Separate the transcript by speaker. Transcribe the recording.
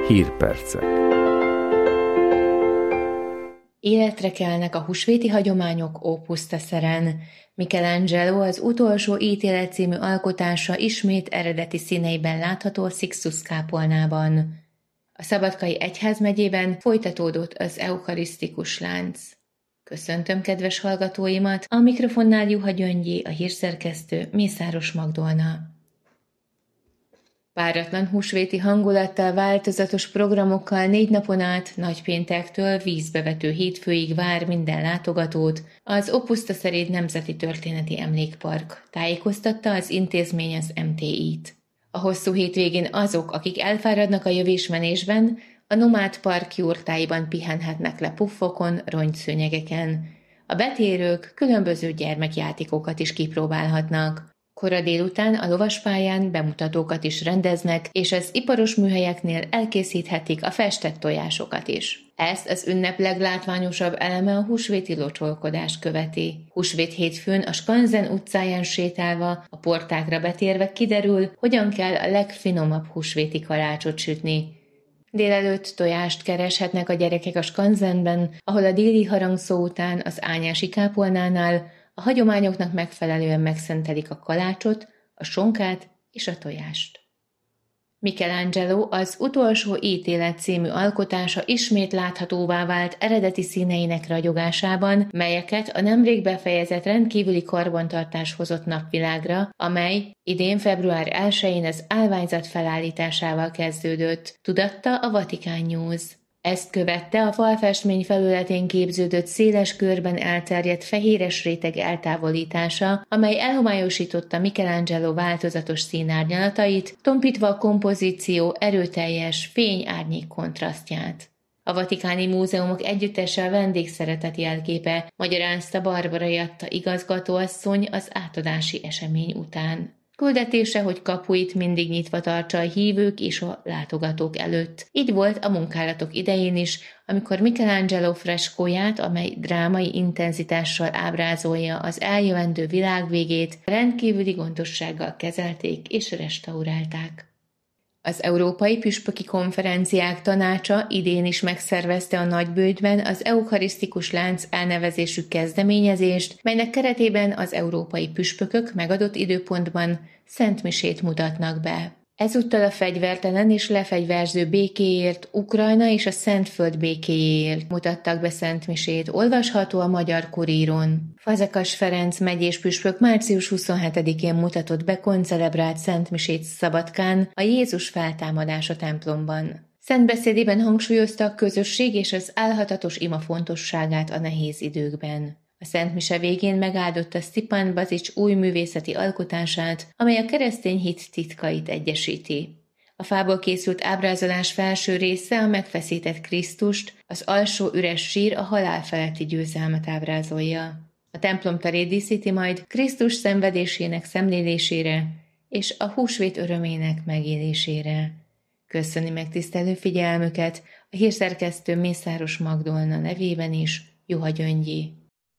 Speaker 1: Hírpercek.
Speaker 2: Életre kelnek a húsvéti hagyományok Opus Tesseren. Michelangelo az utolsó ítélet című alkotása ismét eredeti színeiben látható a Sixtus kápolnában. A Szabadkai Egyházmegyében folytatódott az eucharisztikus lánc. Köszöntöm kedves hallgatóimat, a mikrofonnál Juha Gyöngyi, a hírszerkesztő Mészáros Magdolna. Páratlan húsvéti hangulattal, változatos programokkal 4 napon át, nagypéntektől vízbevető hétfőig vár minden látogatót az Opus Tesseri Nemzeti Történeti Emlékpark, tájékoztatta az intézmény az MTI-t. A hosszú hétvégén azok, akik elfáradnak a jövésmenésben, a Nomád Park jurtáiban pihenhetnek le puffokon, rongyszőnyegeken. A betérők különböző gyermekjátékokat is kipróbálhatnak. Kora délután a lovaspályán bemutatókat is rendeznek, és az iparos műhelyeknél elkészíthetik a festett tojásokat is. Ezt az ünnep leglátványosabb eleme a húsvéti locsolkodást követi. Húsvét hétfőn a Skanzen utcáján sétálva, a portákra betérve kiderül, hogyan kell a legfinomabb húsvéti kalácsot sütni. Délelőtt tojást kereshetnek a gyerekek a Skanzenben, ahol a déli harangszó után az Ányási kápolnánál a hagyományoknak megfelelően megszentelik a kalácsot, a sonkát és a tojást. Michelangelo az utolsó ítélet című alkotása ismét láthatóvá vált eredeti színeinek ragyogásában, melyeket a nemrég befejezett rendkívüli karbantartás hozott napvilágra, amely idén február 1-én az állványzat felállításával kezdődött, tudatta a Vatican News. Ezt követte a falfestmény felületén képződött széles körben elterjedt fehéres réteg eltávolítása, amely elhomályosította Michelangelo változatos színárnyalatait, tompítva a kompozíció erőteljes fény-árnyék kontrasztját. A Vatikáni Múzeumok Együttese a vendégszeretet jelképe, magyarázta Barbara Jatta igazgatóasszony az átadási esemény után. Küldetése, hogy kapuit mindig nyitva tartsa a hívők és a látogatók előtt. Így volt a munkálatok idején is, amikor Michelangelo freskóját, amely drámai intenzitással ábrázolja az eljövendő világ végét, rendkívüli gondossággal kezelték és restaurálták. Az Európai Püspöki Konferenciák Tanácsa idén is megszervezte a Nagybőjtben az Eucharisztikus Lánc elnevezésű kezdeményezést, melynek keretében az európai püspökök megadott időpontban szentmisét mutatnak be. Ezúttal a fegyvertelen és lefegyverző békéért, Ukrajna és a Szentföld békéjéért mutattak be szentmisét, olvasható a Magyar Kurírón. Fazekas Ferenc megyés püspök március 27-én mutatott be koncelebrált szentmisét Szabadkán, a Jézus feltámadása templomban. Szentbeszédében hangsúlyozta a közösség és az álhatatos ima fontosságát a nehéz időkben. A szentmise végén megáldotta Sztipán Bazics új művészeti alkotását, amely a keresztény hit titkait egyesíti. A fából készült ábrázolás felső része a megfeszített Krisztust, az alsó üres sír a halál feletti győzelmet ábrázolja. A templom terét díszíti majd Krisztus szenvedésének szemlélésére és a húsvét örömének megélésére. Köszöni megtisztelő figyelmüket a hírszerkesztő Mészáros Magdolna nevében is, Juha Gyöngyi.